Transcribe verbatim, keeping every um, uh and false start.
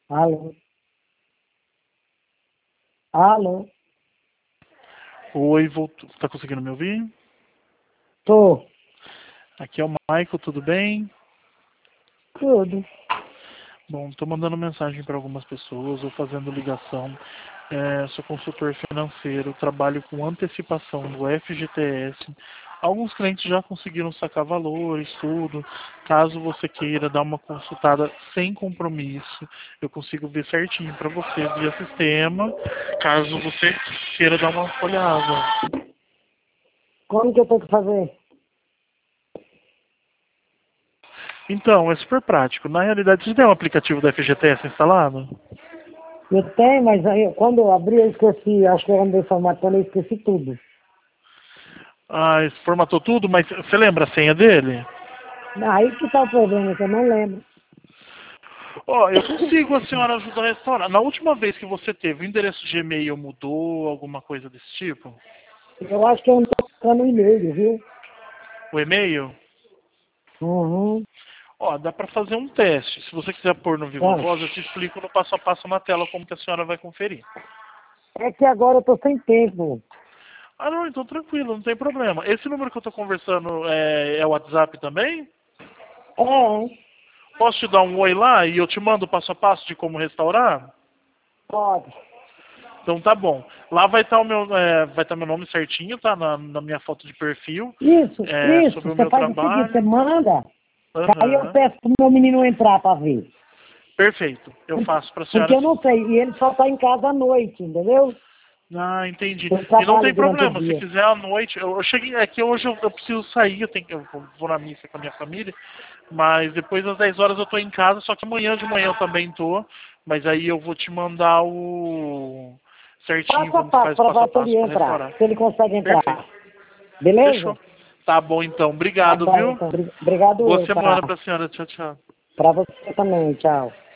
Alô? Alô? Oi, voltou. Tá conseguindo me ouvir? Tô. Aqui é o Michael, tudo bem? Tudo. Bom, tô mandando mensagem para algumas pessoas ou fazendo ligação. É, sou consultor financeiro, trabalho com antecipação do F G T S. Alguns clientes já conseguiram sacar valores, tudo. Caso você queira dar uma consultada sem compromisso, eu consigo ver certinho para você via sistema. Caso você queira dar uma olhada. Como que eu tenho que fazer? Então, é super prático. Na realidade, você tem um aplicativo da F G T S instalado? Eu tenho, mas aí, quando eu abri, eu esqueci. Acho que eu andei formatando, eu esqueci tudo. Ah, isso formatou tudo, mas você lembra a senha dele? Aí que tá o problema, que eu não lembro. Ó, eu consigo a senhora ajudar a restaurar. Na última vez que você teve, o endereço de e-mail mudou, alguma coisa desse tipo? Eu acho que eu não tô ficando e-mail, viu? O e-mail? Uhum. Ó, dá pra fazer um teste. Se você quiser pôr no Viva Bom, Voz, eu te explico no passo a passo na tela como que a senhora vai conferir. é que agora eu tô sem tempo. Ah, não, então tranquilo, não tem problema. Esse número que eu tô conversando é, é o WhatsApp também? É, Posso te dar um oi lá e eu te mando o passo a passo de como restaurar? pode. Então tá bom. Lá vai estar o meu, é, vai estar meu nome certinho, tá? Na, na minha foto de perfil, Isso, é, isso. sobre o Você meu faz o seguinte, você trabalho. manda, aí eu Aham. peço pro meu menino entrar pra ver. Perfeito. Eu faço pra Porque senhora eu assim. não sei, e ele só tá em casa à noite, entendeu? Ah, entendi. Eu E não trabalho tem durante o problema, se dia. quiser à noite, eu, eu cheguei, é que hoje eu, eu preciso sair, eu tenho que eu vou vou na missa com a minha família, mas depois das dez horas eu tô em casa, só que amanhã de manhã eu também tô, mas aí eu vou te mandar o certinho Passo a como que passo faz o para passo a ver se ele passo para entrar, restaurar. se ele consegue Perfeito. entrar. Beleza? Fechou. Tá bom então. Tá Obrigado, bom, viu? então. Obri- Obrigado Boa eu, semana tá? pra senhora. Tchau, tchau. Pra você também, tchau.